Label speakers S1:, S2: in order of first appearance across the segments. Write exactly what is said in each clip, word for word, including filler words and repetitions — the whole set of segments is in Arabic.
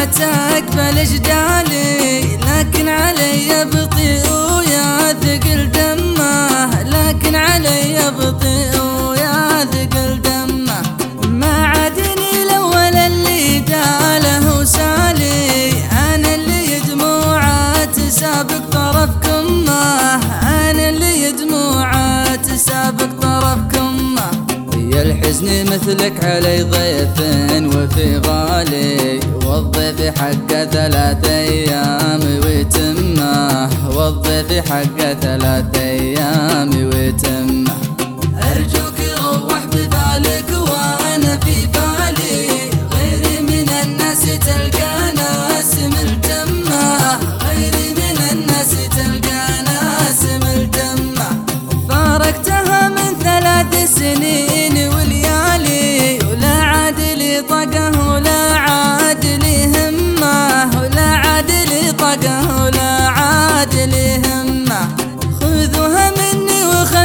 S1: تقبل جدالي، لكن علي بطيء ويا ثقل دمه، لكن علي بطيء ويا ثقل دمه. ما عادني الاول اللي داله وسالي، انا اللي دموعات سابق طرف كمه، انا اللي دموعات سابق طرف كمه.
S2: يا الحزن مثلك علي ضيف وفي غالي، والضيف حقه ثلاث ايام ويتمه، والضيف حقه ثلاث ايام ويتمه.
S1: ارجوك روح ببالك وانا في بالي، غيري من الناس تلقى ناس ملتمه، غيري من الناس تلقى ناس ملتمه. فارقتها من ثلاث سنين وليالي، ولا عاد لي طقه ولا عاد لي همه، ولا عاد لي طقه ولا عاد لي همه. خذوها مني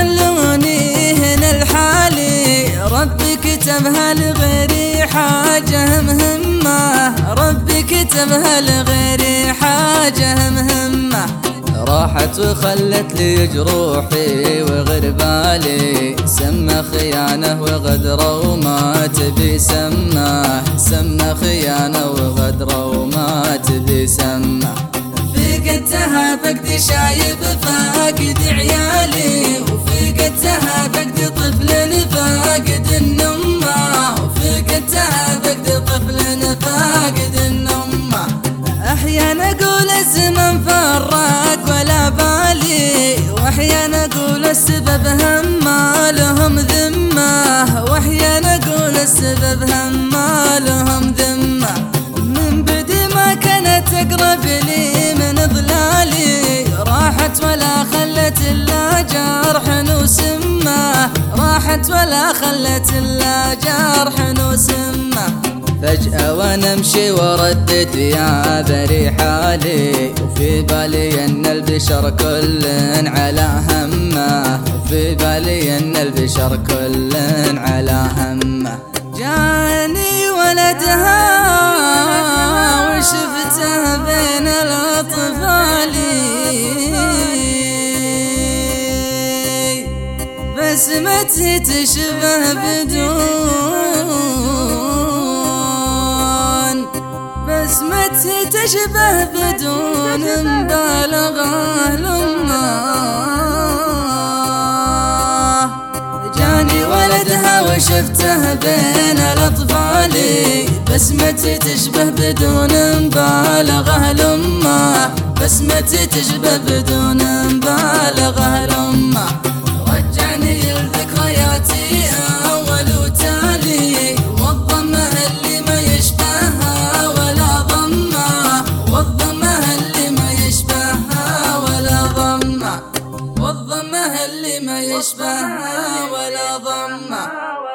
S1: وخلوني هنا لحالي، ربي كتبها لغيري حاجة مهمة، ربي كتبها لغيري حاجة مهمة.
S2: راحت وخلت لي جروحي وغير بالي، سمى خيانة وغدرة وما تبي سمه، سمى خيانة وغدرة وما تبي سمه.
S1: فقدتها فقد شايب فاقد عيالي، وفقدتها فقد طفل فاقد النمة، وفقدتها فقد طفل فاقد النمة. احيانا اقول الزمن فراق ولا بالي، واحيانا اقول السبب هم ما لهم ذمه، واحيانا اقول السبب هم ما لهم ذمه. من بدي ما كانت تقرب لي من ضلالي، راحت ولا خلت الا جرح وسمه، راحت ولا خلت الا جرح وسمه.
S2: فجأة وانا امشي وردت يا بري حالي، وفي بالي ان البشر كل على همه، وفي بالي ان البشر كل على همه.
S1: جاني ولدها وشفته بين الاطفال، بسمتي تشبه بدون، بسمتي تشبه بدون مبالغة لأمه. جاني ولدها وشفته بين الأطفال، بسمتي تشبه بدون مبالغة لأمه، بسمتي تشبه بدون مبالغة لأمه. رجعني لذكرياتي أول وتالي، والضمه اللي ما يشبهها ولا ضمه، والضمه اللي ما يشبهها ولا ضمه، والضمه اللي ما يشبهها ولا ضمه.